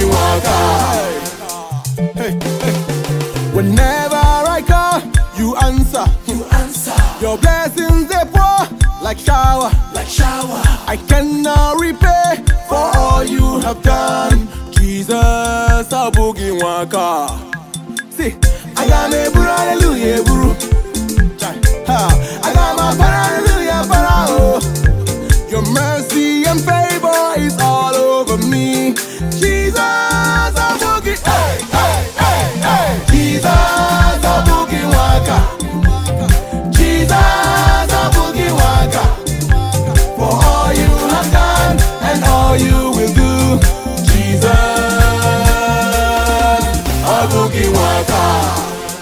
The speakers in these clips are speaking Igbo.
Whenever I call, you answer. Your blessings they pour like shower. I cannot repay for all you have done. Jesus, a boogie waka. See, I got me buru, hallelujah, buru. I got my hallelujah, parao. Your mercy and favor is all over me. Jesus, a boogie, hey, hey, hey, hey. Jesus, a boogie waka. Jesus, a boogie waka. For all you have done and all you will do. Jesus, a boogie waka.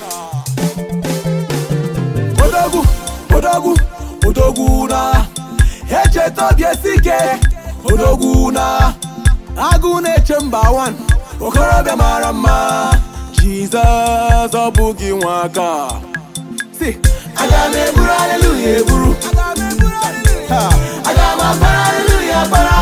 Odoguna, Hecheto Biesike, Odoguna, Agune Chamba one, Okorobia Marama, Jesus, a boogie waka. See, I got me buru, hallelujah, buru. I got my hallelujah, para.